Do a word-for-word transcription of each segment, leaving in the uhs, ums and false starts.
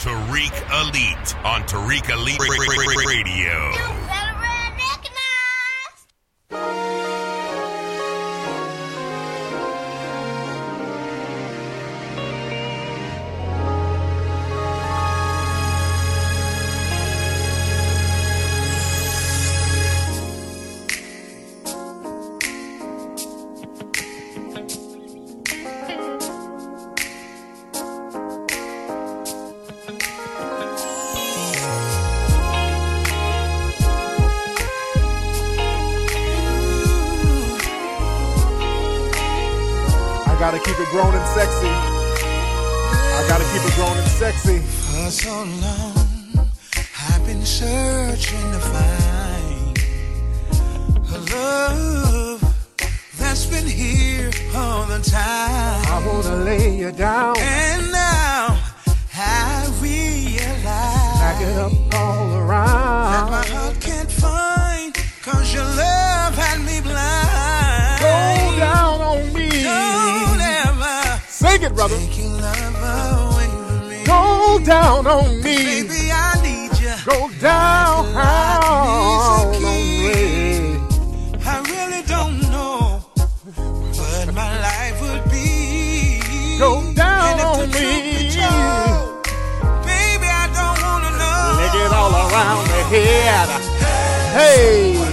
Tariq Elite on Tariq Elite Radio. You better recognize. Gotta keep it grown and sexy. I gotta keep it grown and sexy. For so long, I've been searching to find a love that's been here all the time. I wanna lay you down, and now I realize back it up all around that my heart can't find, 'cause your love had me blind. Go down on me. Don't ever sing it, brother. take your love away from me. Go down on me. Baby, I need you. Go down on me. I really don't know what my life would be. Go down on and if the me. truth be told, baby, I don't wanna know. Lick it all around the head. Hey.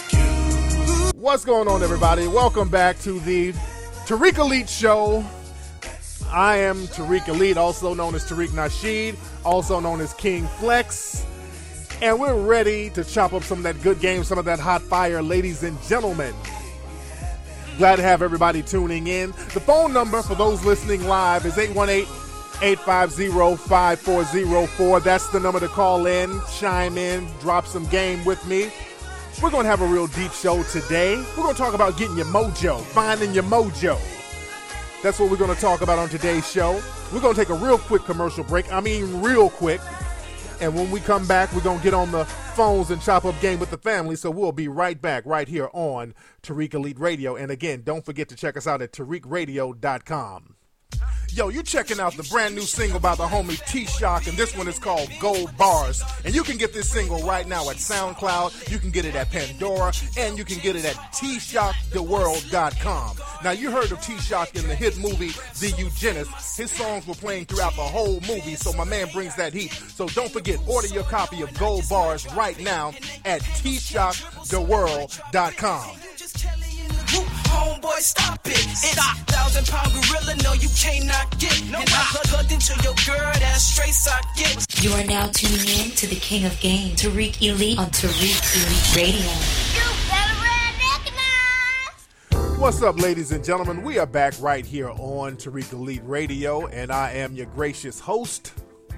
What's going on, everybody? Welcome back to the Tariq Elite Show. I am Tariq Elite, also known as Tariq Nasheed, also known as King Flex. And we're ready to chop up some of that good game, some of that hot fire, ladies and gentlemen. Glad to have everybody tuning in. The phone number for those listening live is eight one eight, eight five zero, five four zero four. That's the number to call in, chime in, drop some game with me. We're going to have a real deep show today. We're going to talk about getting your mojo, finding your mojo. That's what we're going to talk about on today's show. We're going to take a real quick commercial break. I mean real quick. And when we come back, we're going to get on the phones and chop up game with the family. So we'll be right back right here on Tariq Elite Radio. And again, don't forget to check us out at tariq radio dot com. Yo, you checking out the brand new single by the homie T-Shock, and this one is called Gold Bars. And you can get this single right now at SoundCloud, you can get it at Pandora, and you can get it at T shock the world dot com. Now, you heard of T-Shock in the hit movie The Eugenist. His songs were playing throughout the whole movie, so my man brings that heat. So don't forget, order your copy of Gold Bars right now at T shock the world dot com. Homeboy, stop it. Stop. It's thousand pound gorilla, no, you cannot get. No, and I plugged into your girl, that straight socket. You are now tuning in to the King of Game, Tariq Elite on Tariq Elite Radio. You better recognize. What's up, ladies and gentlemen? We are back right here on Tariq Elite Radio, and I am your gracious host.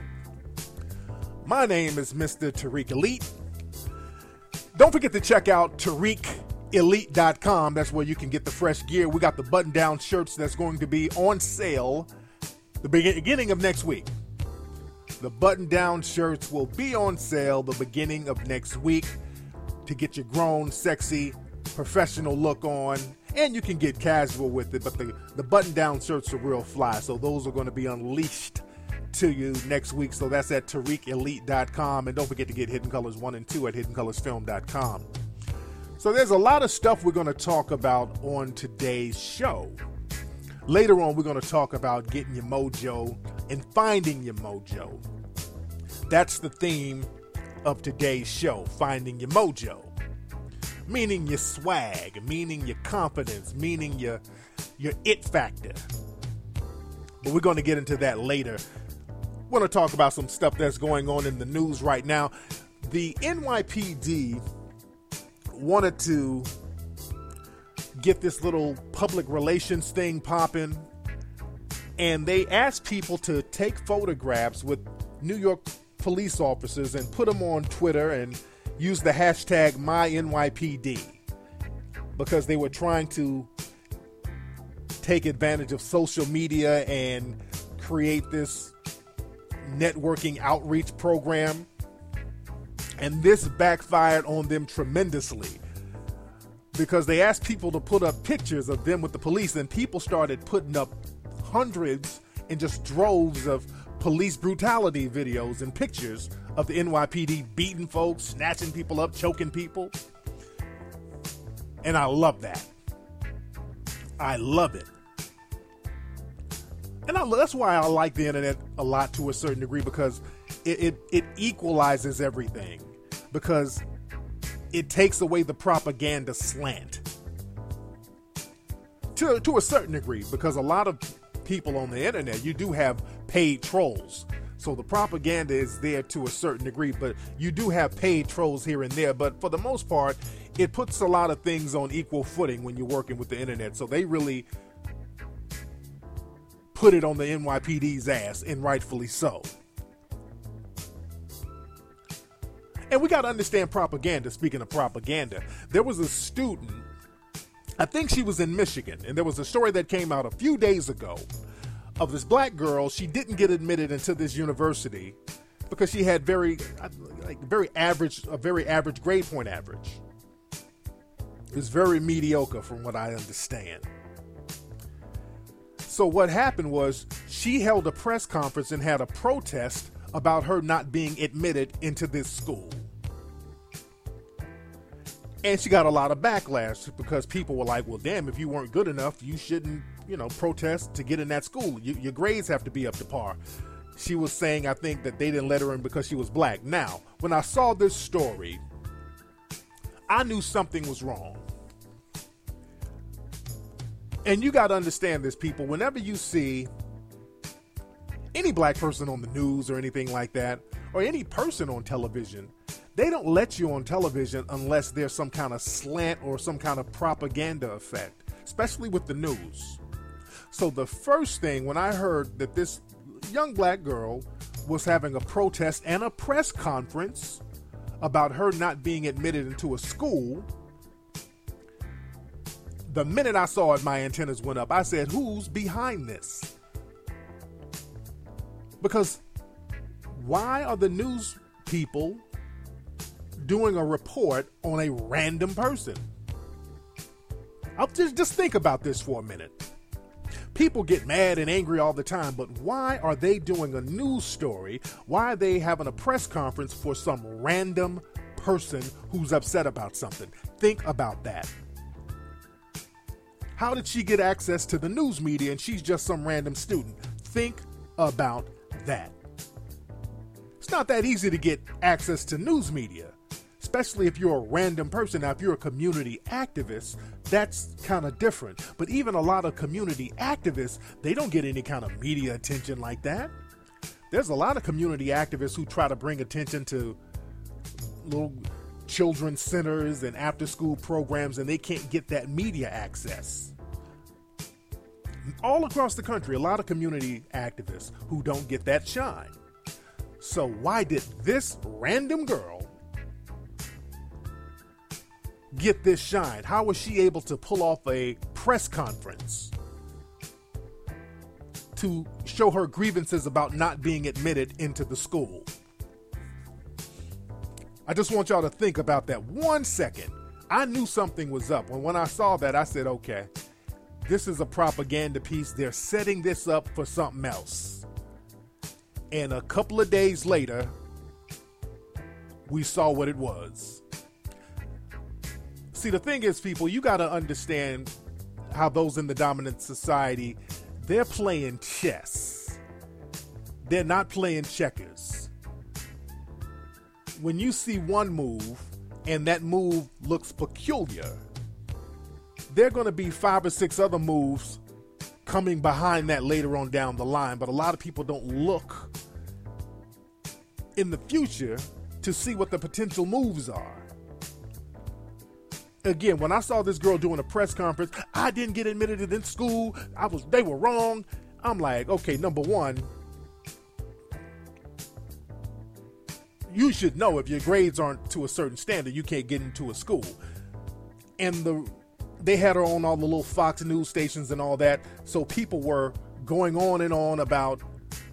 My name is Mister Tariq Elite. Don't forget to check out Tariq elite dot com. That's where you can get the fresh gear. We got the button-down shirts that's going to be on sale the beginning of next week. The button-down shirts will be on sale the beginning of next week to get your grown, sexy, professional look on. And you can get casual with it, but the, the button-down shirts are real fly. So those are going to be unleashed to you next week. So that's at Tariq elite dot com. And don't forget to get Hidden Colors one and two at hidden colors film dot com. So there's a lot of stuff we're going to talk about on today's show. Later on, we're going to talk about getting your mojo and finding your mojo. That's the theme of today's show, finding your mojo. Meaning your swag, meaning your confidence, meaning your, your it factor. But we're going to get into that later. We're going to talk about some stuff that's going on in the news right now. The N Y P D wanted to get this little public relations thing popping, and they asked people to take photographs with New York police officers and put them on Twitter and use the hashtag my N Y P D because they were trying to take advantage of social media and create this networking outreach program. And this backfired on them tremendously because they asked people to put up pictures of them with the police, and people started putting up hundreds and just droves of police brutality videos and pictures of the N Y P D beating folks, snatching people up, choking people. And I love that. I love it. And I, that's why I like the internet a lot to a certain degree, because it, it, it equalizes everything. Because it takes away the propaganda slant. To, to a certain degree, because a lot of people on the internet, you do have paid trolls. So the propaganda is there to a certain degree, but you do have paid trolls here and there. But for the most part, it puts a lot of things on equal footing when you're working with the internet. So they really put it on the N Y P D's ass, and rightfully so. And we got to understand propaganda. Speaking of propaganda, there was a student, I think she was in Michigan, and there was a story that came out a few days ago of this black girl. She didn't get admitted into this university because she had very, like, very average, a very average grade point average. It was very mediocre from what I understand. So what happened was she held a press conference and had a protest about her not being admitted into this school. And she got a lot of backlash because people were like, well, damn, if you weren't good enough, you shouldn't, you know, protest to get in that school. You, your grades have to be up to par. She was saying, I think, that they didn't let her in because she was black. Now, when I saw this story, I knew something was wrong. And you got to understand this, people. Whenever you see any black person on the news or anything like that, or any person on television, they don't let you on television unless there's some kind of slant or some kind of propaganda effect, especially with the news. So the first thing, when I heard that this young black girl was having a protest and a press conference about her not being admitted into a school, the minute I saw it, my antennas went up. I said, who's behind this? Because why are the news people doing a report on a random person? I'll just, just think about this for a minute. People get mad and angry all the time, but why are they doing a news story? Why are they having a press conference for some random person who's upset about something? Think about that. How did she get access to the news media and she's just some random student? Think about that. It's not that easy to get access to news media, especially if you're a random person. Now, if you're a community activist, that's kind of different. But even a lot of community activists, they don't get any kind of media attention like that. There's a lot of community activists who try to bring attention to little children's centers and after-school programs, and they can't get that media access. All across the country, a lot of community activists who don't get that shine. So why did this random girl get this shine? How was she able to pull off a press conference to show her grievances about not being admitted into the school? I just want y'all to think about that one second. I knew something was up. When, when I saw that, I said, okay, this is a propaganda piece. They're setting this up for something else. And a couple of days later, we saw what it was. See, the thing is, people, you got to understand how those in the dominant society, they're playing chess. They're not playing checkers. When you see one move and that move looks peculiar, there are going to be five or six other moves coming behind that later on down the line. But a lot of people don't look in the future to see what the potential moves are. Again, when I saw this girl doing a press conference, I didn't get admitted in school. I was, they were wrong. I'm like, okay, number one, you should know if your grades aren't to a certain standard, you can't get into a school. And the they had her on all the little Fox News stations and all that. So people were going on and on about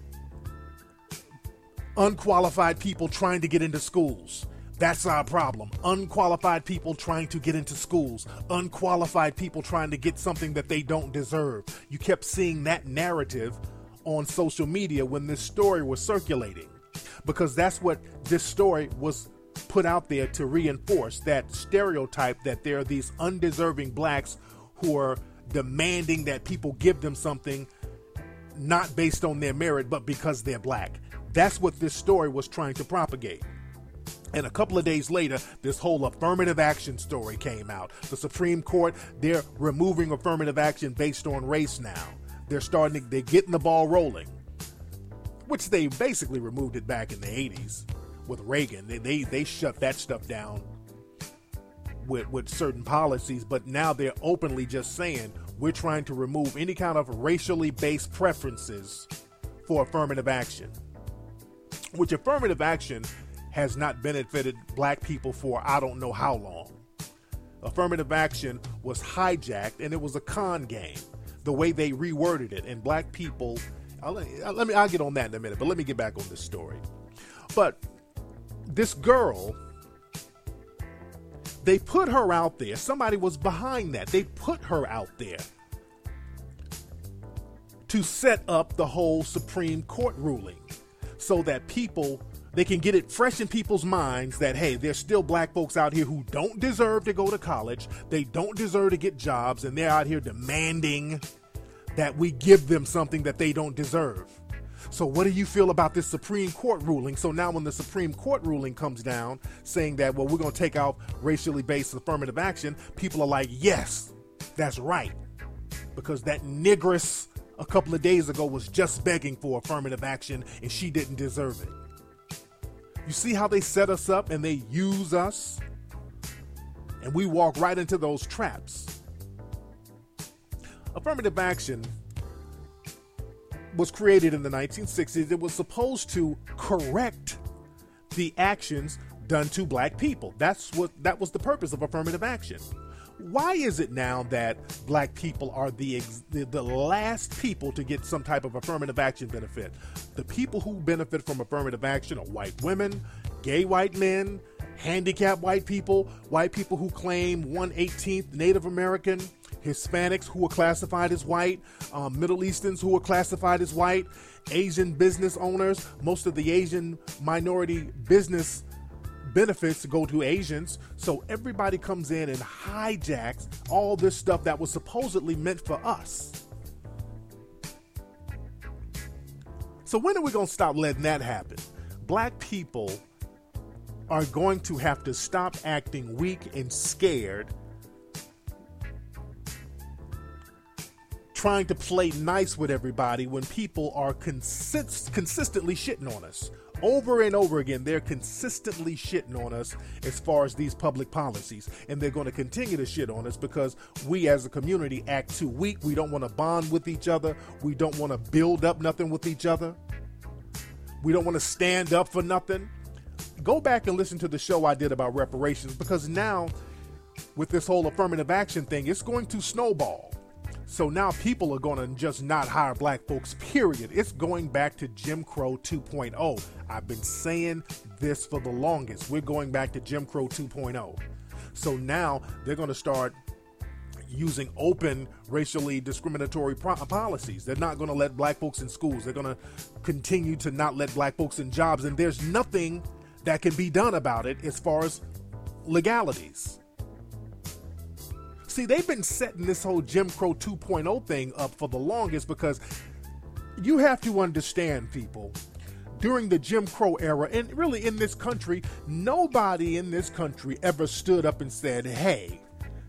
unqualified people trying to get into schools. That's our problem. Unqualified people trying to get into schools. Unqualified people trying to get something that they don't deserve. You kept seeing that narrative on social media when this story was circulating, because that's what this story was put out there to reinforce, that stereotype that there are these undeserving blacks who are demanding that people give them something not based on their merit, but because they're black. That's what this story was trying to propagate. And a couple of days later, this whole affirmative action story came out. The Supreme Court, they're removing affirmative action based on race now. They're starting, they're getting the ball rolling, which they basically removed it back in the eighties with Reagan. They they, they shut that stuff down with, with certain policies, but now they're openly just saying we're trying to remove any kind of racially based preferences for affirmative action, which affirmative action has not benefited black people for I don't know how long. Affirmative action was hijacked, and it was a con game, the way they reworded it. And black people, I'll, let me, I'll get on that in a minute, but let me get back on this story. But this girl, they put her out there. Somebody was behind that. They put her out there to set up the whole Supreme Court ruling so that people, they can get it fresh in people's minds that, hey, there's still black folks out here who don't deserve to go to college. They don't deserve to get jobs, and they're out here demanding that we give them something that they don't deserve. So what do you feel about this Supreme Court ruling? So now when the Supreme Court ruling comes down saying that, well, we're going to take out racially based affirmative action, people are like, yes, that's right. Because that nigress a couple of days ago was just begging for affirmative action, and she didn't deserve it. You see how they set us up and they use us? And we walk right into those traps. Affirmative action was created in the nineteen sixties. It was supposed to correct the actions done to black people. That's what that was the purpose of affirmative action. Why is it now that black people are the, ex, the the last people to get some type of affirmative action benefit? The people who benefit from affirmative action are white women, gay white men, handicapped white people, white people who claim one eighteenth Native American, Hispanics who are classified as white, um, Middle Easterns who are classified as white, Asian business owners. Most of the Asian minority business benefits go to Asians. So everybody comes in and hijacks all this stuff that was supposedly meant for us. So when are we going to stop letting that happen? Black people are going to have to stop acting weak and scared, trying to play nice with everybody when people are consist- consistently shitting on us. Over and over again, they're consistently shitting on us as far as these public policies. And they're going to continue to shit on us because we as a community act too weak. We don't want to bond with each other. We don't want to build up nothing with each other. We don't want to stand up for nothing. Go back and listen to the show I did about reparations, because now with this whole affirmative action thing, it's going to snowball. So now people are going to just not hire black folks, period. It's going back to Jim Crow two point oh. I've been saying this for the longest. We're going back to Jim Crow two point oh. So now they're going to start using open racially discriminatory pro- policies. They're not going to let black folks in schools. They're going to continue to not let black folks in jobs. And there's nothing that can be done about it as far as legalities. See, they've been setting this whole Jim Crow two point oh thing up for the longest, because you have to understand, people, during the Jim Crow era, and really in this country, nobody in this country ever stood up and said, hey,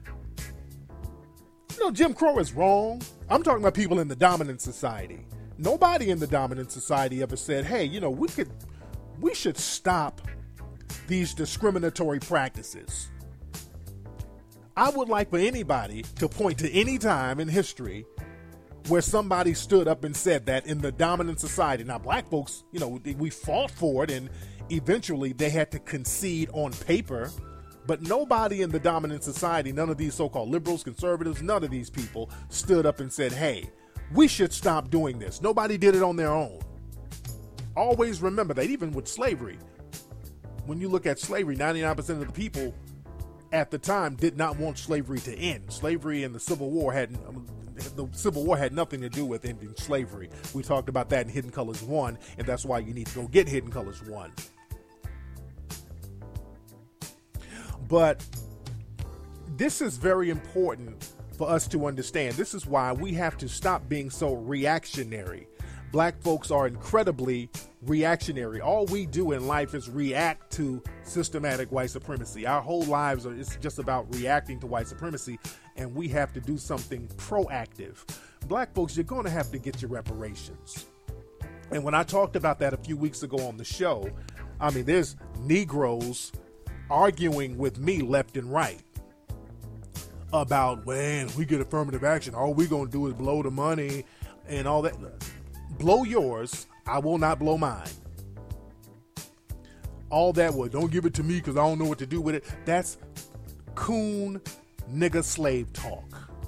you know, Jim Crow is wrong. I'm talking about people in the dominant society. Nobody in the dominant society ever said, hey, you know, we could, we should stop these discriminatory practices. I would like for anybody to point to any time in history where somebody stood up and said that in the dominant society. Now, black folks, you know, we fought for it, and eventually they had to concede on paper. But nobody in the dominant society, none of these so-called liberals, conservatives, none of these people stood up and said, hey, we should stop doing this. Nobody did it on their own. Always remember that, even with slavery. When you look at slavery, ninety-nine percent of the people at the time did not want slavery to end. Slavery and the Civil War had the Civil War had nothing to do with ending slavery. We talked about that in Hidden Colors one, and that's why you need to go get Hidden Colors one. But this is very important for us to understand. This is why we have to stop being so reactionary. Black folks are incredibly reactionary. All we do in life is react to systematic white supremacy. Our whole lives are it's just about reacting to white supremacy, and we have to do something proactive. Black folks, you're going to have to get your reparations. And when I talked about that a few weeks ago on the show, I mean, there's Negroes arguing with me left and right about, when we get affirmative action, all we're going to do is blow the money and all that. Blow yours, I will not blow mine. All that, well, don't give it to me because I don't know what to do with it. That's coon nigga slave talk.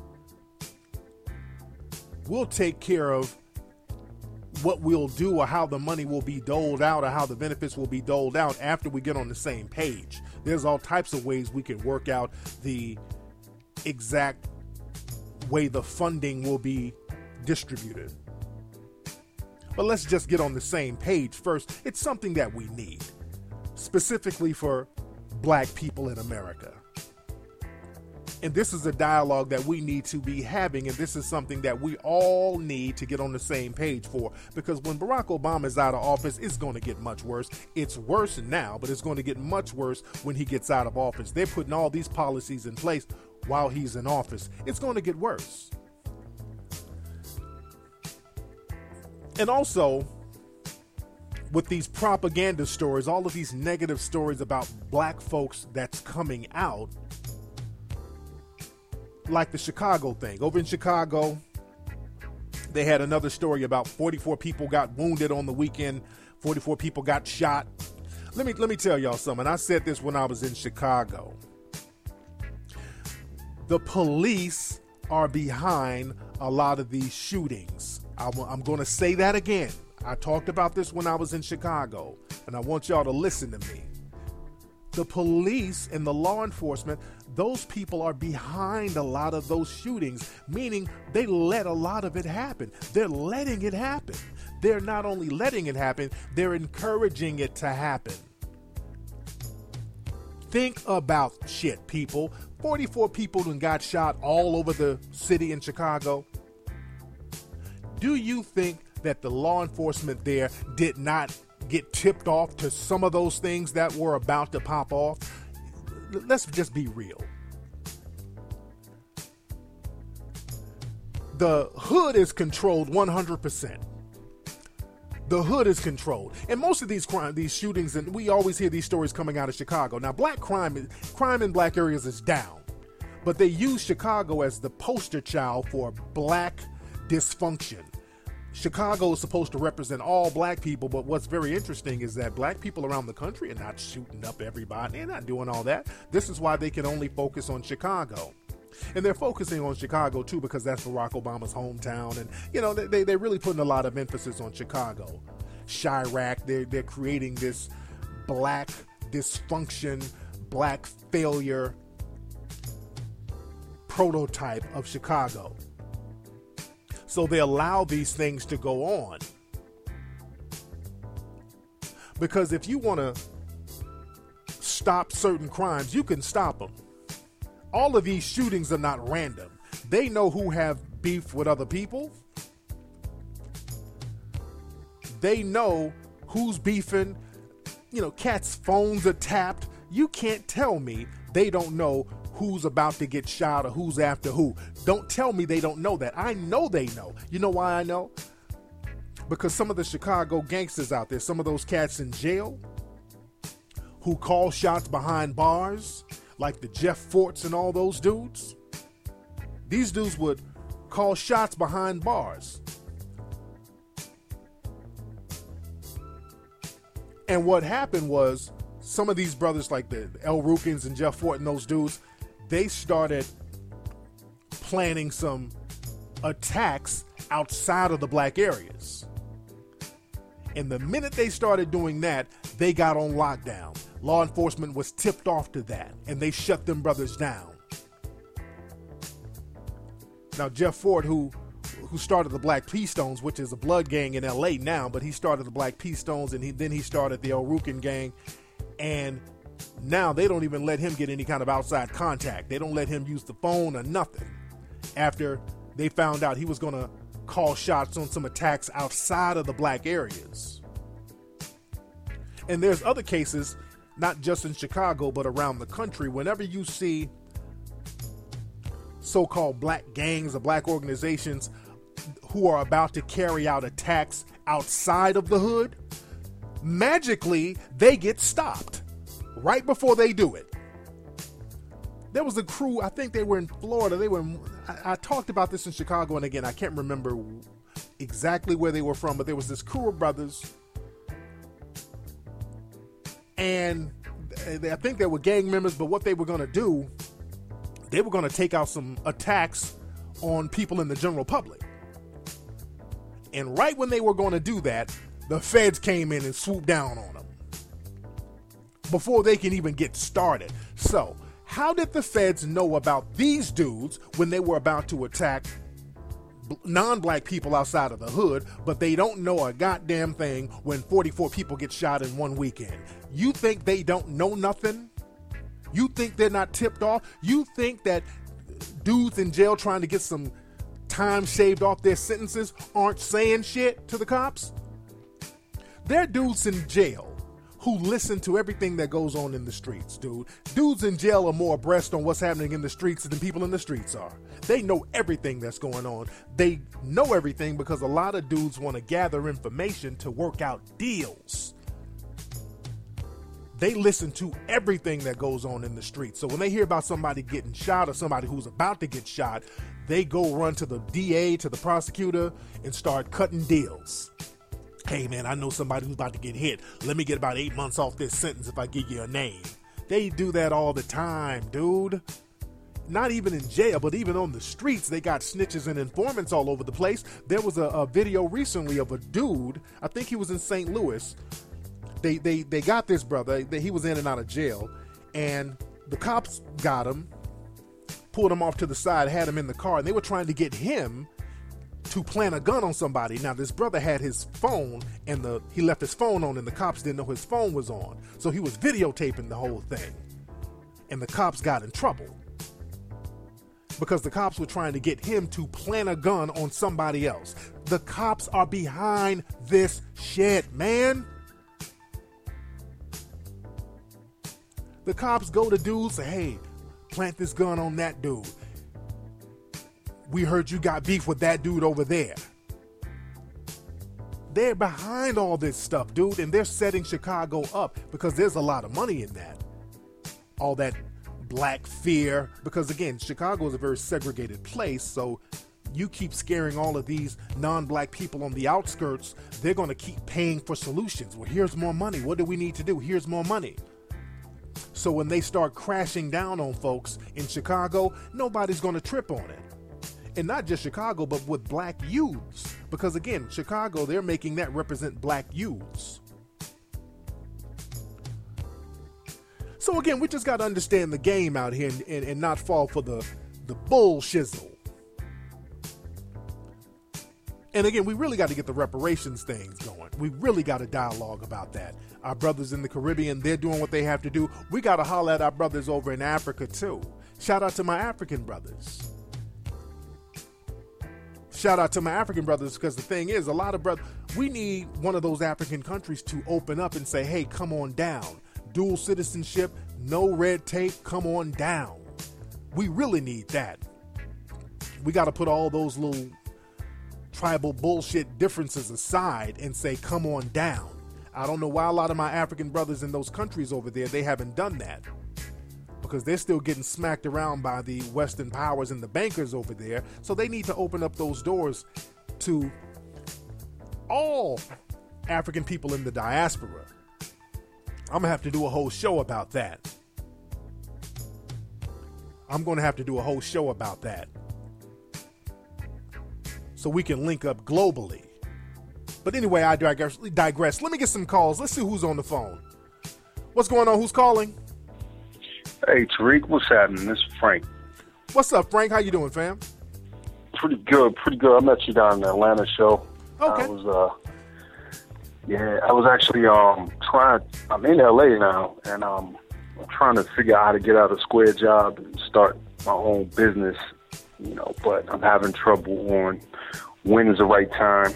We'll take care of what we'll do or how the money will be doled out or how the benefits will be doled out after we get on the same page. There's all types of ways we can work out the exact way the funding will be distributed. But let's just get on the same page first. It's something that we need, specifically for black people in America. And this is a dialogue that we need to be having, and this is something that we all need to get on the same page for, because when Barack Obama is out of office, it's going to get much worse. It's worse now, but it's going to get much worse when he gets out of office. They're putting all these policies in place while he's in office. It's going to get worse. And also, with these propaganda stories, all of these negative stories about black folks that's coming out, like the Chicago thing. Over in Chicago, they had another story about forty-four people got wounded on the weekend, forty-four people got shot. Let me let me tell y'all something. I said this when I was in Chicago. The police are behind a lot of these shootings. I'm going to say that again. I talked about this when I was in Chicago, and I want y'all to listen to me. The police and the law enforcement, those people are behind a lot of those shootings, meaning they let a lot of it happen. They're letting it happen. They're not only letting it happen, they're encouraging it to happen. Think about shit, people. forty-four people done got shot all over the city in Chicago. Do you think that the law enforcement there did not get tipped off to some of those things that were about to pop off? Let's just be real. The hood is controlled one hundred percent. The hood is controlled. And most of these crime, these shootings, and we always hear these stories coming out of Chicago. Now, black crime, crime in black areas is down, but they use Chicago as the poster child for black dysfunction. Chicago is supposed to represent all black people, but what's very interesting is that black people around the country are not shooting up everybody. They're not doing all that. This is why they can only focus on Chicago. And they're focusing on Chicago, too, because that's Barack Obama's hometown. And, you know, they, they're really putting a lot of emphasis on Chicago. Chirac, they're, they're creating this black dysfunction, black failure prototype of Chicago. So they allow these things to go on. Because if you want to stop certain crimes, you can stop them. All of these shootings are not random. They know who have beef with other people. They know who's beefing. You know, cats' phones are tapped. You can't tell me they don't know who's about to get shot or who's after who. Don't tell me they don't know that. I know they know. You know why I know? Because some of the Chicago gangsters out there, some of those cats in jail who call shots behind bars, like the Jeff Forts and all those dudes, these dudes would call shots behind bars. And what happened was, some of these brothers like the El Rukins and Jeff Fort and those dudes, they started planning some attacks outside of the black areas. And the minute they started doing that, they got on lockdown. Law enforcement was tipped off to that, and they shut them brothers down. Now, Jeff Ford, who who started the Black P-Stones, which is a blood gang in L A now, but he started the Black P-Stones, and he, then he started the El Rukin gang, and now they don't even let him get any kind of outside contact. They don't let him use the phone or nothing after they found out he was going to call shots on some attacks outside of the black areas. And there's other cases, not just in Chicago, but around the country. Whenever you see so-called black gangs or black organizations who are about to carry out attacks outside of the hood, magically they get stopped right before they do it. There was a crew, I think they were in Florida. They were in, I, I talked about this in Chicago, and again, I can't remember exactly where they were from, but there was this crew of brothers, and they, I think they were gang members, but what they were going to do, they were going to take out some attacks on people in the general public. And right when they were going to do that, the feds came in and swooped down on them before they can even get started. So, how did the feds know about these dudes when they were about to attack non-black people outside of the hood, but they don't know a goddamn thing when forty-four people get shot in one weekend? You think they don't know nothing? You think they're not tipped off? You think that dudes in jail trying to get some time shaved off their sentences aren't saying shit to the cops? There are dudes in jail who listen to everything that goes on in the streets, dude. Dudes in jail are more abreast on what's happening in the streets than people in the streets are. They know everything that's going on. They know everything because a lot of dudes want to gather information to work out deals. They listen to everything that goes on in the streets. So when they hear about somebody getting shot or somebody who's about to get shot, they go run to the D A, to the prosecutor, and start cutting deals. Hey, man, I know somebody who's about to get hit. Let me get about eight months off this sentence if I give you a name. They do that all the time, dude. Not even in jail, but even on the streets, they got snitches and informants all over the place. There was a, a video recently of a dude, I think he was in Saint Louis. They they they got this brother. They, he was in and out of jail, and the cops got him, pulled him off to the side, had him in the car, and they were trying to get him to plant a gun on somebody. Now, this brother had his phone, and the he left his phone on, and the cops didn't know his phone was on. So he was videotaping the whole thing, and the cops got in trouble because the cops were trying to get him to plant a gun on somebody else. The cops are behind this shit, man. The cops go to dudes, say, hey, plant this gun on that dude. We heard you got beef with that dude over there. They're behind all this stuff, dude, and they're setting Chicago up because there's a lot of money in that. All that black fear, because again, Chicago is a very segregated place, so you keep scaring all of these non-black people on the outskirts, they're going to keep paying for solutions. Well, here's more money. What do we need to do? Here's more money. So when they start crashing down on folks in Chicago, nobody's going to trip on it. And not just Chicago, but with black youths. Because again, Chicago, they're making that represent black youths. So again, we just got to understand the game out here and, and, and not fall for the, the bull shizzle. And again, we really got to get the reparations things going. We really got to dialogue about that. Our brothers in the Caribbean, they're doing what they have to do. We got to holler at our brothers over in Africa too. Shout out to my African brothers. Shout out to my African brothers, because the thing is, a lot of brothers, we need one of those African countries to open up and say, hey, come on down. Dual citizenship, no red tape, come on down. We really need that. We got to put all those little tribal bullshit differences aside and say, come on down. I don't know why a lot of my African brothers in those countries over there, they haven't done that. Because they're still getting smacked around by the Western powers and the bankers over there. So they need to open up those doors to all African people in the diaspora. I'm going to have to do a whole show about that. I'm going to have to do a whole show about that. So we can link up globally. But anyway, I digress. digress. Let me get some calls. Let's see who's on the phone. What's going on? Who's calling? Hey, Tariq, what's happening? This is Frank. What's up, Frank? How you doing, fam? pretty good, pretty good. I met you down in the Atlanta show. Okay. I was, uh, yeah, I was actually um trying. I'm in L A now, and um, I'm trying to figure out how to get out of a square job and start my own business. You know, but I'm having trouble on when is the right time.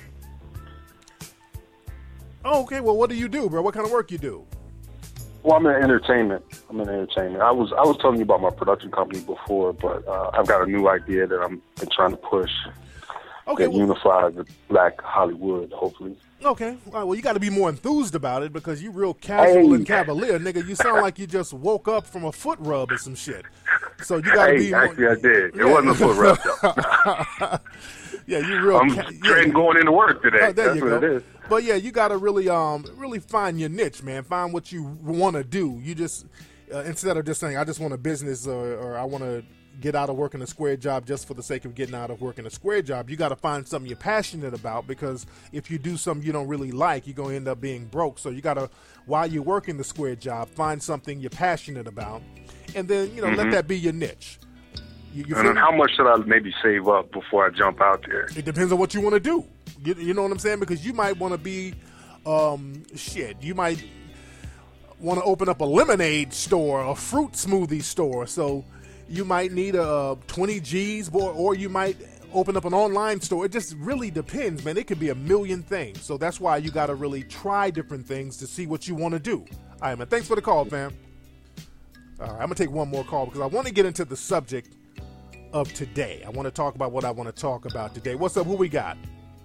Oh, okay. Well, what do you do, bro? What kind of work you do? Well, I'm in entertainment. I'm in entertainment. I was I was telling you about my production company before, but uh, I've got a new idea that I'm been trying to push. Okay, that well, unifies the Black Hollywood, hopefully. Okay. All right, well, you got to be more enthused about it because you real casual Hey. and cavalier, nigga. You sound like you just woke up from a foot rub or some shit. So you got to Hey, be more... actually, I did. It wasn't a foot rub, though. Yeah, you real... I'm ca- straight yeah. going into work today. Oh, there That's you what go. it is. But yeah, you got to really, um, really find your niche, man. Find what you want to do. You just, uh, instead of just saying, I just want a business or, or I want to get out of working a square job just for the sake of getting out of working a square job, you got to find something you're passionate about, because if you do something you don't really like, you're going to end up being broke. So you got to, while you're working the square job, find something you're passionate about, and then, you know, Mm-hmm. let that be your niche. You, you And feel then me? how much should I maybe save up before I jump out there? It depends on what you want to do. You, you know what I'm saying? Because you might want to be, um, shit, you might want to open up a lemonade store, a fruit smoothie store. So you might need a twenty G's, or, or you might open up an online store. It just really depends, man. It could be a million things. So that's why you got to really try different things to see what you want to do. All right, man. Thanks for the call, fam. All right, I'm going to take one more call because I want to get into the subject of today. I want to talk about what I want to talk about today. What's up? Who we got?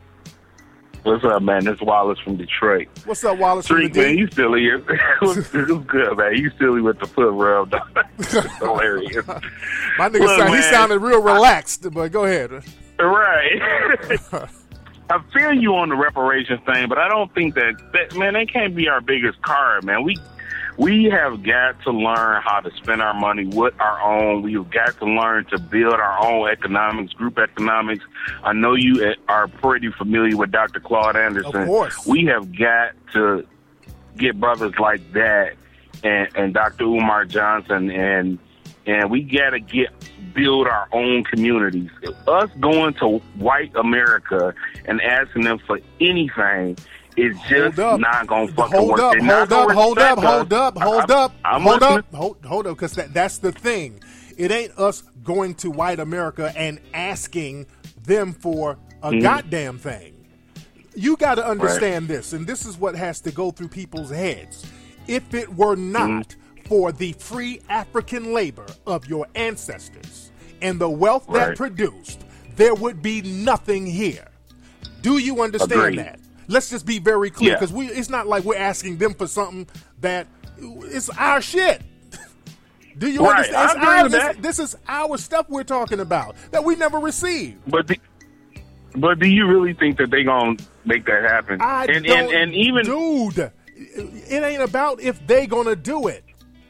What's up, man? This is Wallace from Detroit. What's up, Wallace from Street, the man, D? you silly. It was, it was good, man. You silly with the foot rub. Hilarious. My nigga Look, sound, he man, sounded real relaxed, but go ahead. Right. I feel you on the reparations thing, but I don't think that, that, man, that can't be our biggest card, man. We we have got to learn how to spend our money with our own. We've got to learn to build our own economics, group economics. I know you are pretty familiar with Doctor Claude Anderson. Of course. We have got to get brothers like that and, and Doctor Umar Johnson, and and we got to get build our own communities. Us going to white America and asking them for anything is just not going to fucking hold work. up, They're not hold up, gonna hold up, respect us. hold up, hold I- up, I'm hold listening. up, hold, hold up, because that, that's the thing. It ain't us going to white America and asking them for a Mhm. goddamn thing. You got to understand this, and this is what has to go through people's heads. If it were not Mm-hmm. for the free African labor of your ancestors and the wealth that Right. produced, there would be nothing here. Do you understand Agreed. that? Let's just be very clear, Yeah. because we it's not like we're asking them for something that it's our shit. Do you Right. understand? I It's agree our- with this, that. this is our stuff we're talking about that we never received. But the, but do you really think that they gonna make that happen? I and, don't, and and even dude, it ain't about if they gonna do it.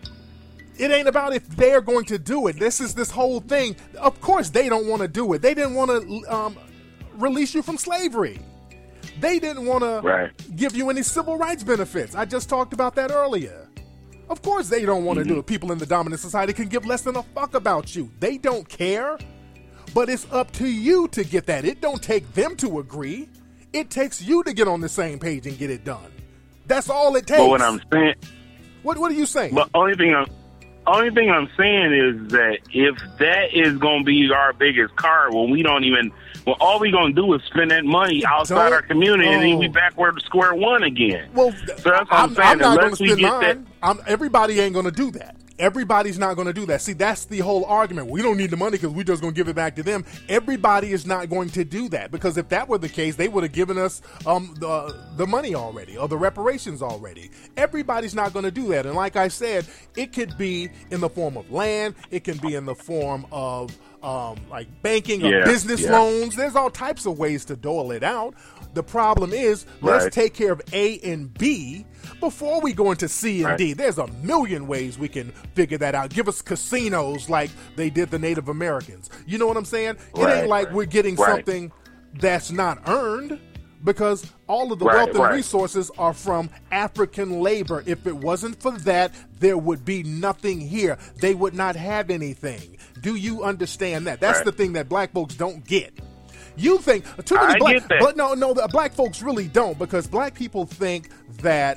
It ain't about if they're going to do it. This is this whole thing. Of course, they don't want to do it. They didn't want to um, release you from slavery. They didn't want to Right. give you any civil rights benefits. I just talked about that earlier. Of course, they don't want to Mm-hmm. do it. People in the dominant society can give less than a fuck about you. They don't care. But it's up to you to get that. It don't take them to agree. It takes you to get on the same page and get it done. That's all it takes. but what I'm saying, What What are you saying? but only thing I'm only thing I'm saying is that if that is gonna be our biggest card, when we don't even, well, all we gonna do is spend that money outside Don't- our community, and then we oh. backward to square one again. Well, so that's what I'm, I'm, saying. I'm not going to Unless we spend get mine. that, I'm, everybody ain't going to do that. Everybody's not going to do that. See, that's the whole argument. We don't need the money because we're just going to give it back to them. Everybody is not going to do that, because if that were the case, they would have given us um, the the money already, or the reparations already. Everybody's not going to do that. And like I said, it could be in the form of land. It can be in the form of um, like banking or Yeah, business yeah. loans. There's all types of ways to dole it out. The problem is, let's Right. take care of A and B before we go into C and Right. D. There's a million ways we can figure that out. Give us casinos like they did the Native Americans. You know what I'm saying? It Right, ain't like right, we're getting right. something that's not earned, because all of the Right, wealth and right. resources are from African labor. If it wasn't for that, there would be nothing here. They would not have anything. Do you understand that? That's Right. the thing that black folks don't get. You think too many I black, get that. but no, no, the black folks really don't, because black people think that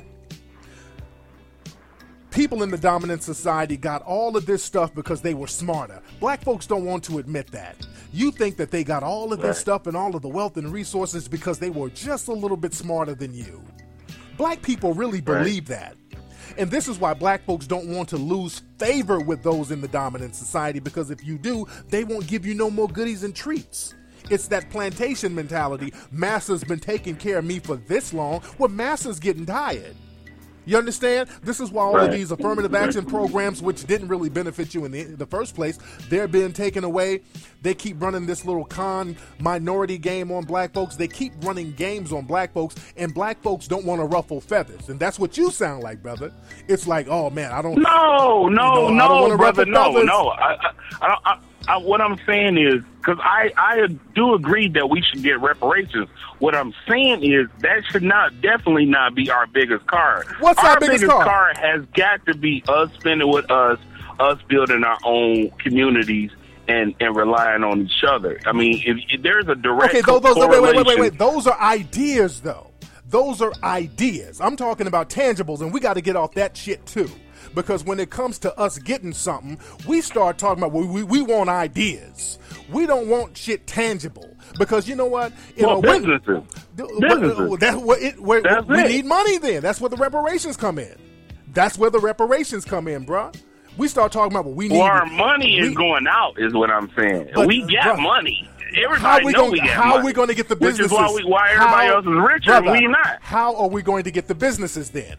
people in the dominant society got all of this stuff because they were smarter. Black folks don't want to admit that. You think that they got all of this Right. stuff and all of the wealth and resources because they were just a little bit smarter than you. Black people really believe that. And this is why black folks don't want to lose favor with those in the dominant society, because if you do, they won't give you no more goodies and treats. It's that plantation mentality. Massa's been taking care of me for this long. Well, Massa's getting tired. You understand? This is why all Right. of these affirmative action programs, which didn't really benefit you in the, the first place, they're being taken away. They keep running this little con minority game on black folks. They keep running games on black folks, and black folks don't want to ruffle feathers. And that's what you sound like, brother. It's like, oh, man, I don't... No, no, you know, I don't no, wanna brother, ruffle no, feathers. no. I, I, I, don't- I, I, what I'm saying is, because I, I do agree that we should get reparations. What I'm saying is that should not, definitely not be our biggest card. What's our biggest biggest card? card has got to be us spending with us, us building our own communities and, and relying on each other. I mean, if, if there's a direct Okay, those, those, wait, wait, wait, wait, correlation- wait. Those are ideas, though. Those are ideas. I'm talking about tangibles, and we got to get off that shit, too. Because when it comes to us getting something, we start talking about, well, we, we want ideas. We don't want shit tangible. Because you know what? In Well, a way- businesses. Th- Businesses. but, uh, that's what it, where, That's we it. need money then. That's where the reparations come in. That's where the reparations come in, bruh. We start talking about what we need. Well, our money we- is going out, is what I'm saying. But, we got bruh, money. Everybody How we know gonna, we got how money. are we going to get the Which businesses? is why, we, why everybody How- else is richer brother, and we not. How are we going to get the businesses then?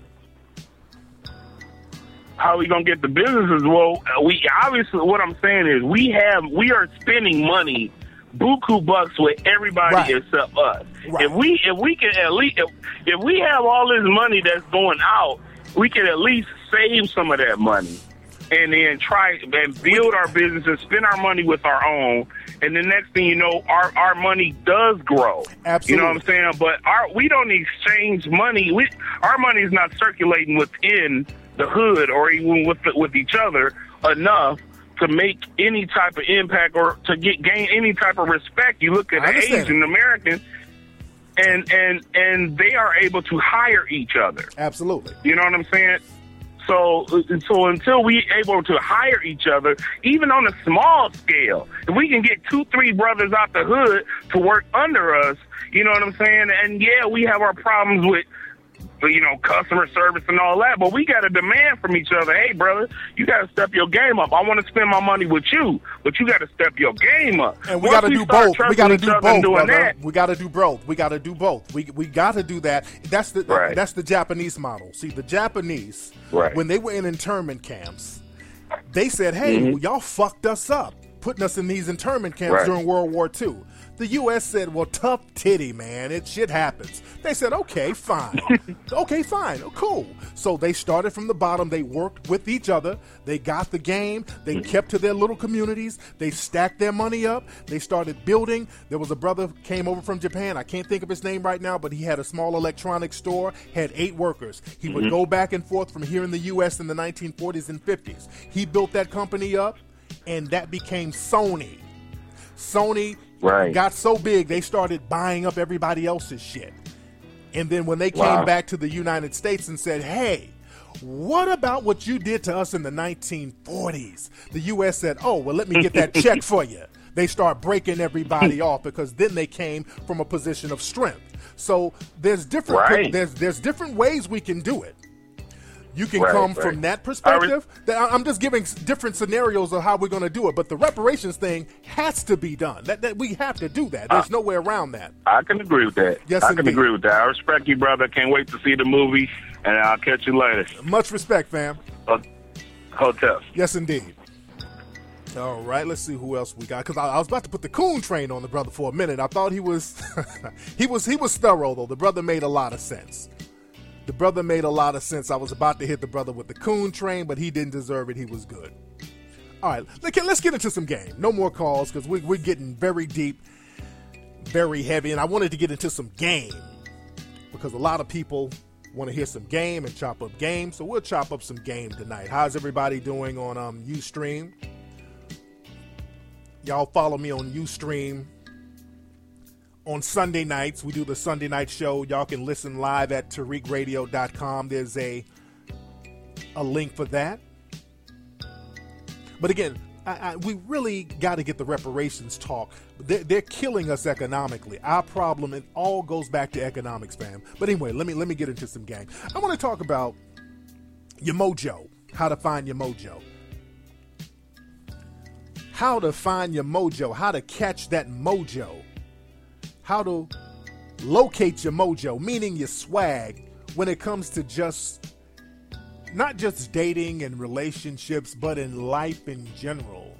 How are we gonna get the businesses? Well, we obviously what I'm saying is we have we are spending money, buku bucks with everybody Right. except us. Right. If we if we can at least if, if we have all this money that's going out, we can at least save some of that money, and then try and build our businesses, spend our money with our own, and the next thing you know, our, our money does grow. Absolutely. You know what I'm saying? But our we don't exchange money. We our money is not circulating within the hood or even with the, with each other enough to make any type of impact or to get gain any type of respect. You look at I the understand. Asian Americans, and and and they are able to hire each other. Absolutely. You know what I'm saying? So, so until we able to hire each other, even on a small scale, if we can get two, three brothers out the hood to work under us, you know what I'm saying? And yeah, we have our problems with, you know, customer service and all that, but we got to demand from each other, hey, brother, you got to step your game up. I want to spend my money with you, but you got to step your game up. And we Once got to do start both. We trusting got to each do other and both, doing brother. that, We got to do both. We got to do both. We we got to do that. That's the Right. that's the Japanese model. See, the Japanese, Right. when they were in internment camps, they said, "Hey, Mm-hmm. well, y'all fucked us up, putting us in these internment camps Right. during World War Two." The U S said, "Well, tough titty, man. It shit happens." They said, "Okay, fine. okay, fine. Oh, cool." So they started from the bottom. They worked with each other. They got the game. They kept to their little communities. They stacked their money up. They started building. There was a brother came over from Japan. I can't think of his name right now, but he had a small electronics store, had eight workers. He would go back and forth from here in the U S in the nineteen forties and fifties. He built that company up, and that became Sony. Sony Right. got so big they started buying up everybody else's shit. And then when they came Wow. back to the United States and said, "Hey, what about what you did to us in the nineteen forties?" The U S said, "Oh, well, let me get that check for you." They start breaking everybody off because then they came from a position of strength. So there's different Right. there's there's different ways we can do it. You can Right, come right. from that I perspective. That- I'm just giving s- different scenarios of how we're going to do it, but the reparations thing has to be done. That, that we have to do that. There's no way around that. I can agree with that. Yes, I can indeed. agree with that. I respect you, brother. Can't wait to see the movie, and I'll catch you later. Much respect, fam. Uh, Hotel. Yes, indeed. All right, let's see who else we got. Because I, I was about to put the coon train on the brother for a minute. I thought he was, he was, he was thorough though. The brother made a lot of sense. The brother made a lot of sense. I was about to hit the brother with the coon train, but he didn't deserve it. He was good. All right, let's let's get into some game. No more calls because we, we're getting very deep, very heavy, and I wanted to get into some game because a lot of people want to hear some game and chop up game. So we'll chop up some game tonight. How's everybody doing on um, Ustream? Y'all follow me on Ustream. on Sunday nights. We do the Sunday night show. Y'all can listen live at Tariq Radio dot com. There's a a link for that. But again, I, I, we really got to get the reparations talk. They're, they're killing us economically. Our problem, it all goes back to economics, fam. But anyway, let me let me get into some game. I want to talk about your mojo. How to find your mojo. How to find your mojo. How to catch that mojo. How to locate your mojo, meaning your swag, when it comes to just not just dating and relationships, but in life in general.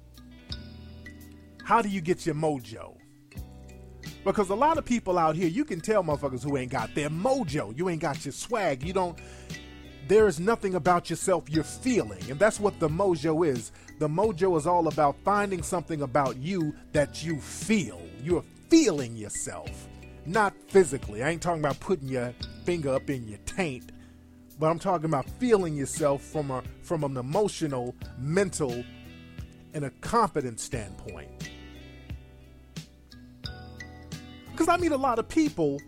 How do you get your mojo? Because a lot of people out here, you can tell motherfuckers who ain't got their mojo. You ain't got your swag. You don't, there is nothing about yourself you're feeling. And that's what the mojo is. The mojo is all about finding something about you that you feel. You're feeling yourself, not physically. I ain't talking about putting your finger up in your taint. But I'm talking about feeling yourself from a from an emotional, mental, and a confidence standpoint. Because I meet a lot of people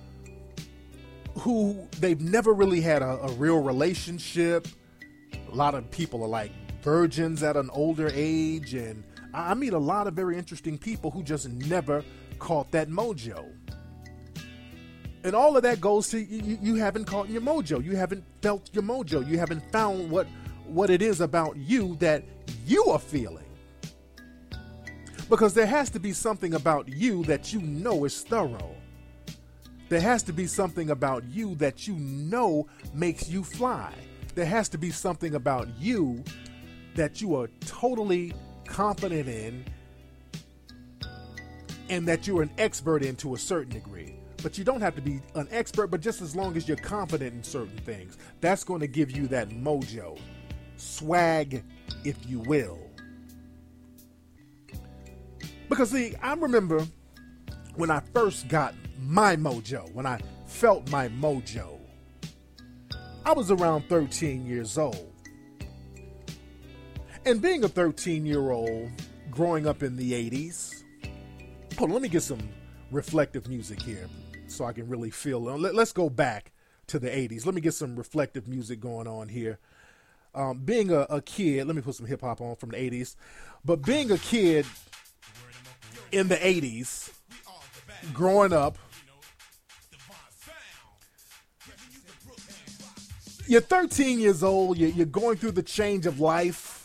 who they've never really had a, a real relationship. A lot of people are like virgins at an older age. And I meet a lot of very interesting people who just never caught that mojo. And all of that goes to you, you haven't caught your mojo. You haven't felt your mojo. You haven't found what, what it is about you that you are feeling. Because there has to be something about you that you know is thorough. There has to be something about you that you know makes you fly. There has to be something about you that you are totally confident in and that you're an expert in to a certain degree. But you don't have to be an expert, but just as long as you're confident in certain things, that's going to give you that mojo, swag, if you will. Because see, I remember when I first got my mojo, when I felt my mojo, I was around thirteen years old. And being a thirteen-year-old, growing up in the eighties, hold on, let me get some reflective music here so I can really feel. Let, let's go back to the eighties. Let me get some reflective music going on here. Um, being a, a kid, let me put some hip hop on from the eighties. But being a kid in the eighties, growing up, you're thirteen years old, you're, you're going through the change of life.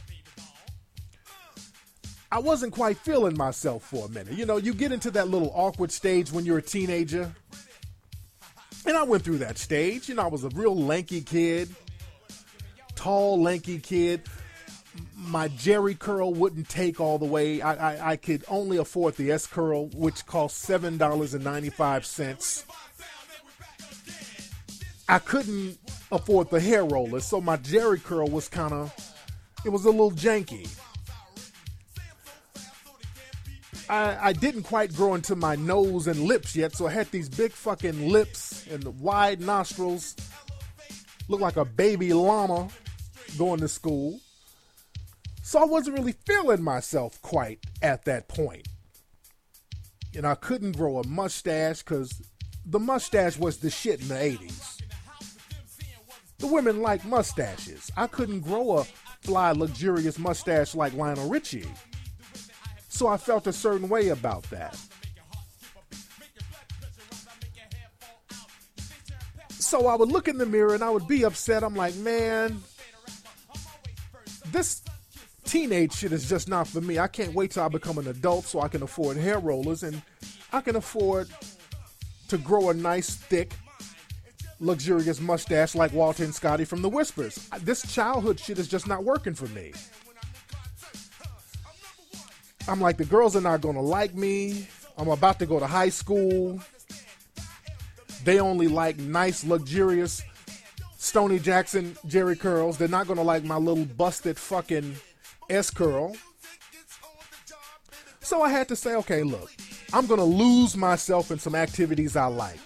I wasn't quite feeling myself for a minute. You know, you get into that little awkward stage when you're a teenager. And I went through that stage. You know, I was a real lanky kid. Tall, lanky kid. My Jerry curl wouldn't take all the way. I, I, I could only afford the S curl, which cost seven dollars and ninety-five cents. I couldn't afford the hair roller, so my Jerry curl was kind of, it was a little janky. I, I didn't quite grow into my nose and lips yet, so I had these big fucking lips and wide nostrils. Looked like a baby llama going to school. So I wasn't really feeling myself quite at that point. And I couldn't grow a mustache because the mustache was the shit in the eighties. The women like mustaches. I couldn't grow a fly, luxurious mustache like Lionel Richie. So I felt a certain way about that. So I would look in the mirror and I would be upset. I'm like, man, this teenage shit is just not for me. I can't wait till I become an adult so I can afford hair rollers and I can afford to grow a nice, thick, luxurious mustache like Walter and Scotty from The Whispers. This childhood shit is just not working for me. I'm like, the girls are not going to like me. I'm about to go to high school. They only like nice, luxurious Stoney Jackson Jerry curls. They're not going to like my little busted fucking S curl. So I had to say, okay, look, I'm going to lose myself in some activities I like.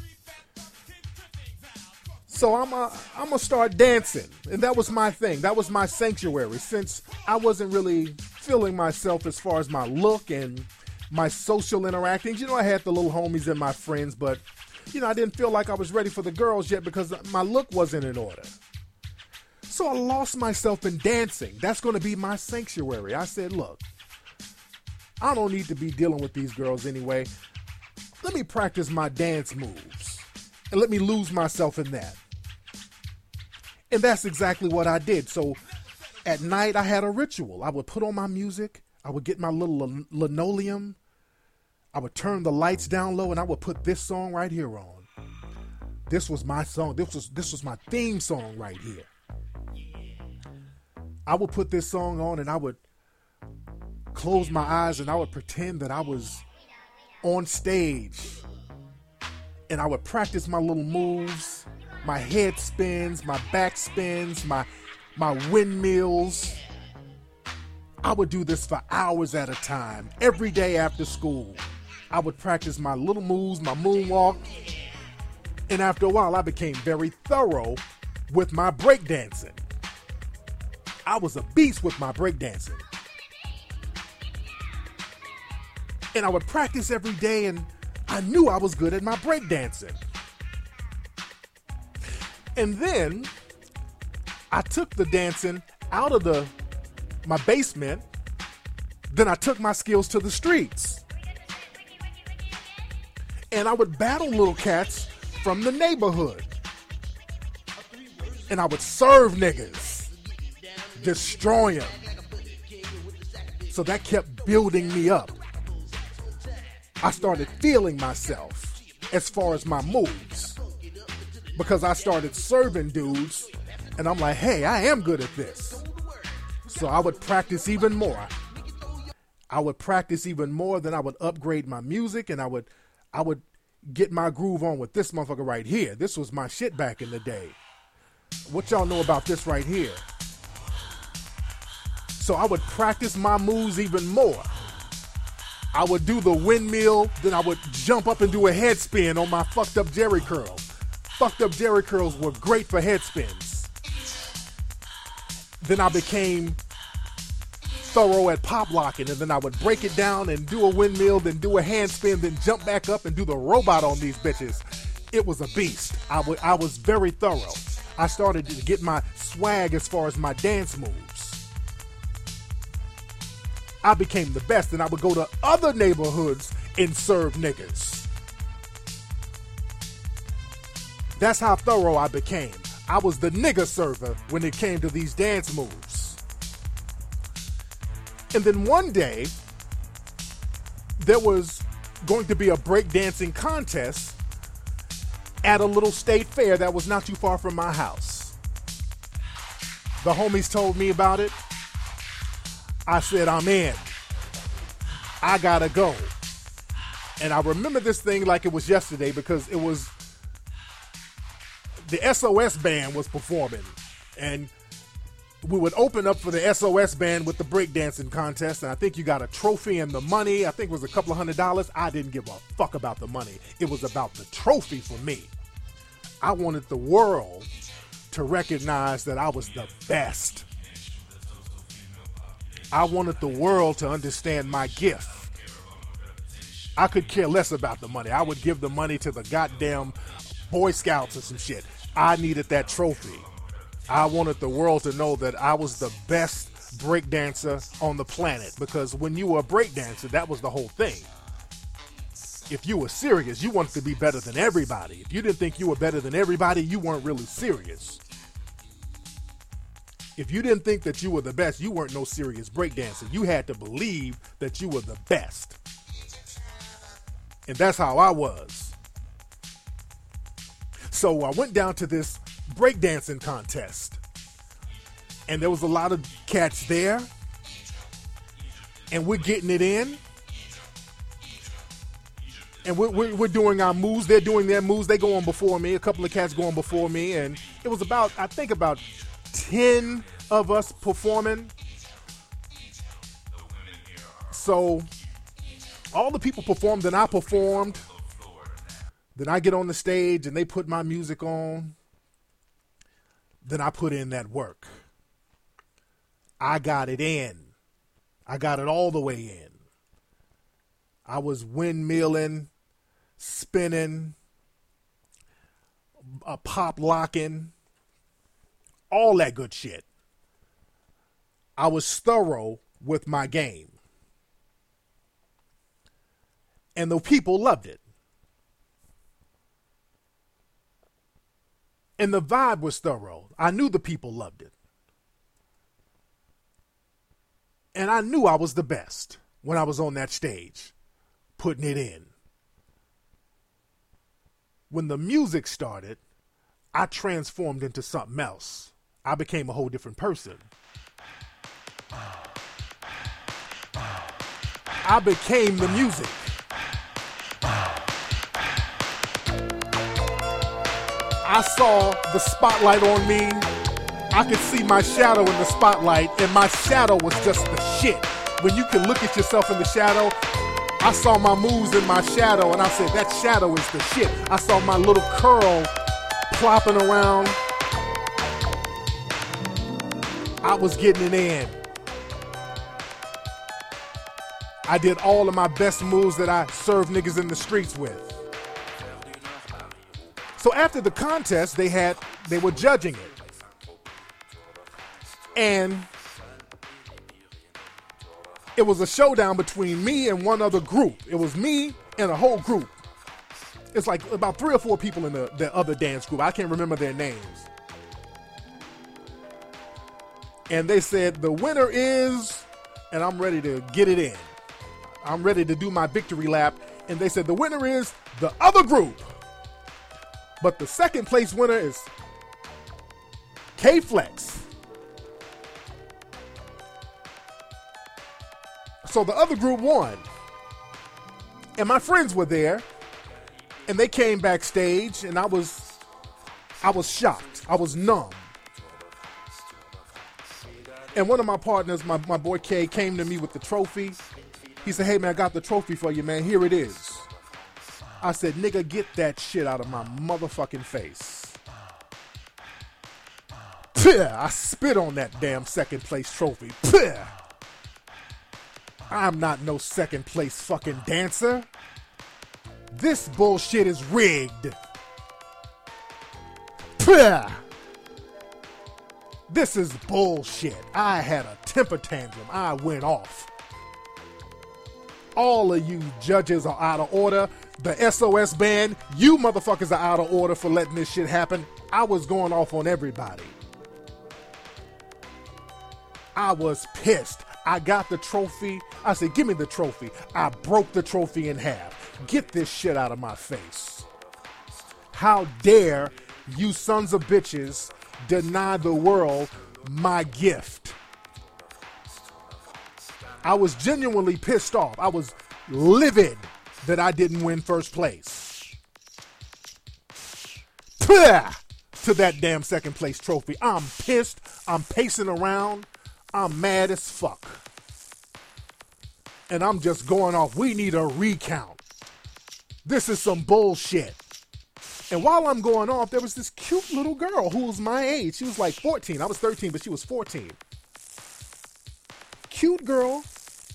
So I'm uh, I'm going to start dancing. And that was my thing. That was my sanctuary since I wasn't really feeling myself as far as my look and my social interactions. You know, I had the little homies and my friends, but, you know, I didn't feel like I was ready for the girls yet because my look wasn't in order. So I lost myself in dancing. That's going to be my sanctuary. I said, look, I don't need to be dealing with these girls anyway. Let me practice my dance moves and let me lose myself in that. And that's exactly what I did. So at night, I had a ritual. I would put on my music. I would get my little lin- linoleum. I would turn the lights down low, and I would put this song right here on. This was my song. This was this was my theme song right here. I would put this song on, and I would close my eyes, and I would pretend that I was on stage. And I would practice my little moves, my head spins, my back spins, my my windmills. I would do this for hours at a time, every day after school. I would practice my little moves, my moonwalk. And after a while, I became very thorough with my breakdancing. I was a beast with my breakdancing. And I would practice every day, and I knew I was good at my breakdancing. And then I took the dancing out of the my basement. Then I took my skills to the streets. And I would battle little cats from the neighborhood. And I would serve niggas, destroy them. So that kept building me up. I started feeling myself as far as my moves, because I started serving dudes, and I'm like, hey, I am good at this. So I would practice even more. I would practice even more, then I would upgrade my music, and I would I would get my groove on with this motherfucker right here. This was my shit back in the day. What y'all know about this right here? So I would practice my moves even more. I would do the windmill, then I would jump up and do a head spin on my fucked up Jerry curl. Fucked up Jerry curls were great for head spins. Then I became thorough at pop locking, and then I would break it down and do a windmill, then do a hand spin, then jump back up and do the robot on these bitches. It was a beast. I, w- I was very thorough. I started to get my swag as far as my dance moves. I became the best, and I would go to other neighborhoods and serve niggas. That's how thorough I became. I was the nigga server when it came to these dance moves. And then one day, there was going to be a breakdancing contest at a little state fair that was not too far from my house. The homies told me about it. I said, I'm in. I gotta go. And I remember this thing like it was yesterday, because it was the S O S band was performing, and we would open up for the S O S band with the breakdancing contest, and I think you got a trophy and the money. I think it was a couple of hundred dollars. I didn't give a fuck about the money. It was about the trophy for me. I wanted the world to recognize that I was the best. I wanted the world to understand my gift. I could care less about the money. I would give the money to the goddamn Boy Scouts or some shit. I needed that trophy. I wanted the world to know that I was the best breakdancer on the planet, because when you were a breakdancer, that was the whole thing. If you were serious, you wanted to be better than everybody. If you didn't think you were better than everybody, you weren't really serious. If you didn't think that you were the best, you weren't no serious breakdancer. You had to believe that you were the best. And that's how I was. So I went down to this breakdancing contest. And there was a lot of cats there. And we're getting it in. And we're, we're, we're doing our moves. They're doing their moves. They go on before me. A couple of cats going before me. And it was about, I think about ten of us performing. So all the people performed, then I performed. Then I get on the stage and they put my music on. Then I put in that work. I got it in. I got it all the way in. I was windmilling, spinning, a pop locking, all that good shit. I was thorough with my game. And the people loved it. And the vibe was thorough. I knew the people loved it. And I knew I was the best when I was on that stage, putting it in. When the music started, I transformed into something else. I became a whole different person. I became the music. I saw the spotlight on me. I could see my shadow in the spotlight, and my shadow was just the shit. When you can look at yourself in the shadow, I saw my moves in my shadow, and I said, that shadow is the shit. I saw my little curl plopping around. I was getting it in. I did all of my best moves that I served niggas in the streets with. So after the contest, they had, they were judging it. And it was a showdown between me and one other group. It was me and a whole group. It's like about three or four people in the, the other dance group. I can't remember their names. And they said, the winner is, and I'm ready to get it in. I'm ready to do my victory lap. And they said, the winner is the other group. But the second place winner is K-Flex. So the other group won. And my friends were there. And they came backstage, and I was I was shocked. I was numb. And one of my partners, my, my boy K, came to me with the trophy. He said, hey man, I got the trophy for you, man. Here it is. I said, nigga, get that shit out of my motherfucking face. Puh, I spit on that damn second place trophy. Puh. I'm not no second place fucking dancer. This bullshit is rigged. Puh. This is bullshit. I had a temper tantrum. I went off. All of you judges are out of order. The S O S band, you motherfuckers are out of order for letting this shit happen. I was going off on everybody. I was pissed. I got the trophy. I said, give me the trophy. I broke the trophy in half. Get this shit out of my face. How dare you sons of bitches deny the world my gift? I was genuinely pissed off. I was livid that I didn't win first place. Puh, to that damn second place trophy. I'm pissed. I'm pacing around. I'm mad as fuck. And I'm just going off. We need a recount. This is some bullshit. And while I'm going off, there was this cute little girl who was my age. She was like fourteen. I was thirteen, but she was fourteen. Cute girl.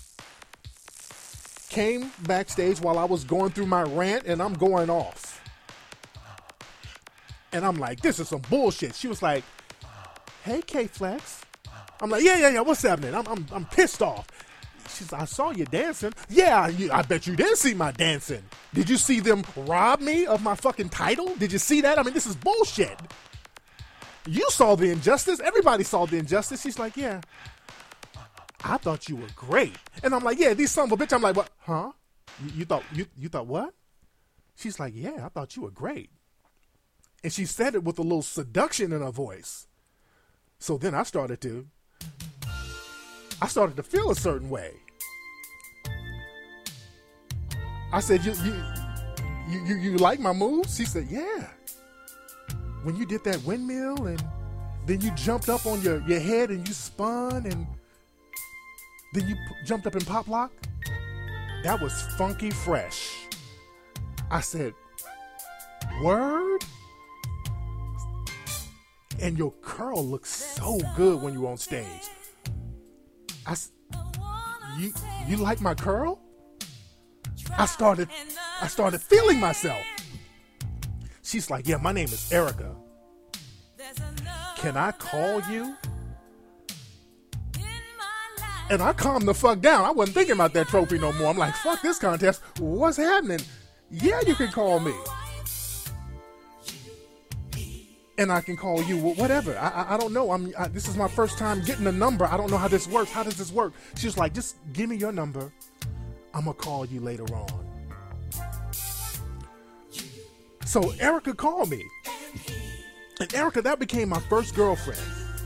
Came backstage while I was going through my rant, and I'm going off. And I'm like, this is some bullshit. She was like, hey, K-Flex. I'm like, yeah, yeah, yeah, what's happening? I'm I'm, I'm pissed off. She's like, I saw you dancing. Yeah, you, I bet you did see my dancing. Did you see them rob me of my fucking title? Did you see that? I mean, this is bullshit. You saw the injustice. Everybody saw the injustice. She's like, yeah. I thought you were great. And I'm like, yeah, these son of a bitch. I'm like, what? Huh? You, you thought you you thought what? She's like, yeah, I thought you were great. And she said it with a little seduction in her voice. So then I started to, I started to feel a certain way. I said, you you you you, you like my moves? She said, yeah. When you did that windmill and then you jumped up on your, your head and you spun and then you p- jumped up in pop lock. That was funky fresh. I said, word? And your curl looks so good when you're on stage. I, you, you like my curl? I started, I started feeling myself. She's like, yeah, my name is Erica. Can I call you? And I calmed the fuck down. I wasn't thinking about that trophy no more. I'm like, fuck this contest. What's happening? Yeah, you can call me. And I can call you, whatever. I, I, I don't know. I'm. I, this is my first time getting a number. I don't know how this works. How does this work? She was like, just give me your number. I'm going to call you later on. So Erica called me. And Erica, that became my first girlfriend.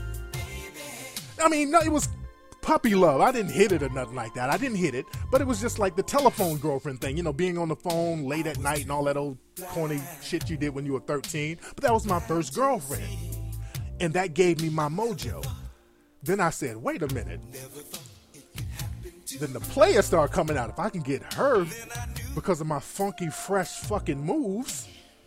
I mean, no, it was puppy love. I didn't hit it or nothing like that. I didn't hit it, but it was just like the telephone girlfriend thing, you know, being on the phone late at night and all that old corny shit you did when you were thirteen. But that was my first girlfriend. And that gave me my mojo. Then I said, wait a minute. Then the players start coming out. If I can get her because of my funky, fresh fucking moves,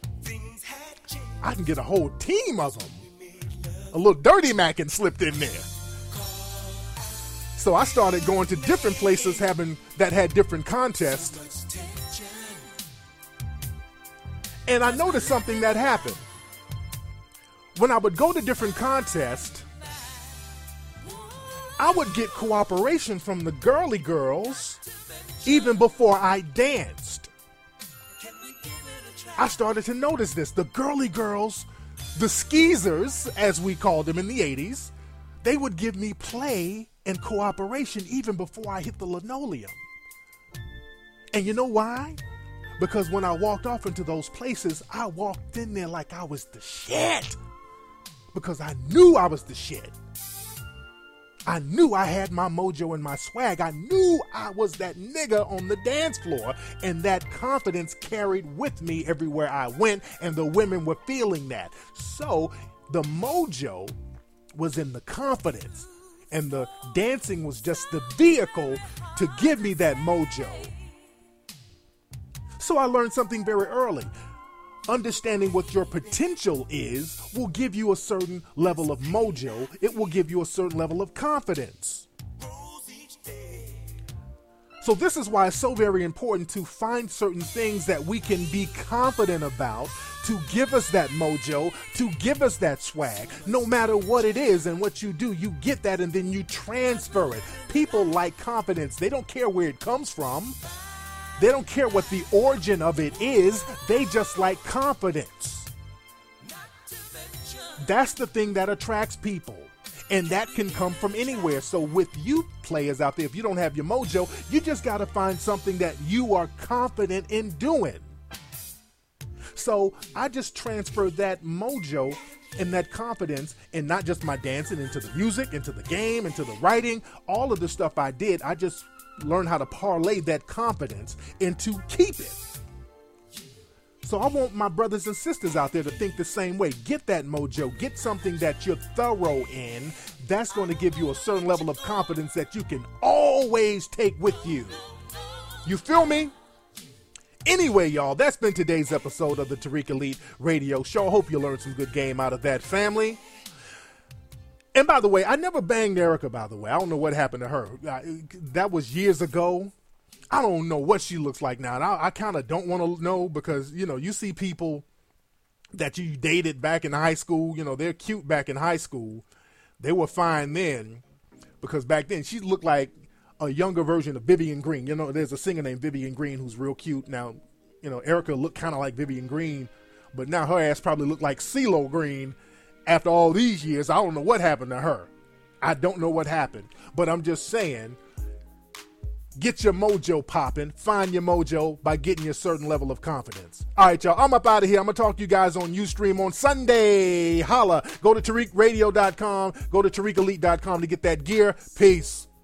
I can get a whole team of them. A little Dirty Mackin slipped in there. So I started going to different places having that had different contests. And I noticed something that happened. When I would go to different contests, I would get cooperation from the girly girls even before I danced. I started to notice this. The girly girls, the skeezers, as we called them in the eighties, they would give me play and cooperation even before I hit the linoleum. And you know why? Because when I walked off into those places, I walked in there like I was the shit. Because I knew I was the shit. I knew I had my mojo and my swag. I knew I was that nigga on the dance floor, and that confidence carried with me everywhere I went, and the women were feeling that. So the mojo was in the confidence, and the dancing was just the vehicle to give me that mojo. So I learned something very early. Understanding what your potential is will give you a certain level of mojo. It will give you a certain level of confidence. So this is why it's so very important to find certain things that we can be confident about to give us that mojo, to give us that swag. No matter what it is and what you do, you get that and then you transfer it. People like confidence. They don't care where it comes from. They don't care what the origin of it is. They just like confidence. That's the thing that attracts people. And that can come from anywhere. So with you players out there, if you don't have your mojo, you just got to find something that you are confident in doing. So I just transferred that mojo and that confidence, and not just my dancing, into the music, into the game, into the writing, all of the stuff I did. I just learn how to parlay that confidence and to keep it. So I want my brothers and sisters out there to think the same way. Get that mojo. Get something that you're thorough in. That's going to give you a certain level of confidence that you can always take with you. You feel me? Anyway, y'all, that's been today's episode of the Tariq Elite Radio Show. I hope you learned some good game out of that, family. And by the way, I never banged Erica, by the way. I don't know what happened to her. I, that was years ago. I don't know what she looks like now. And I, I kind of don't want to know because, you know, you see people that you dated back in high school. You know, they're cute back in high school. They were fine then because back then she looked like a younger version of Vivian Green. You know, there's a singer named Vivian Green who's real cute. Now, you know, Erica looked kind of like Vivian Green, but now her ass probably looked like CeeLo Green. After all these years, I don't know what happened to her. I don't know what happened. But I'm just saying, get your mojo popping. Find your mojo by getting a certain level of confidence. All right, y'all. I'm up out of here. I'm going to talk to you guys on Ustream on Sunday. Holla. Go to Tariq Radio dot com. Go to Tariq Elite dot com to get that gear. Peace.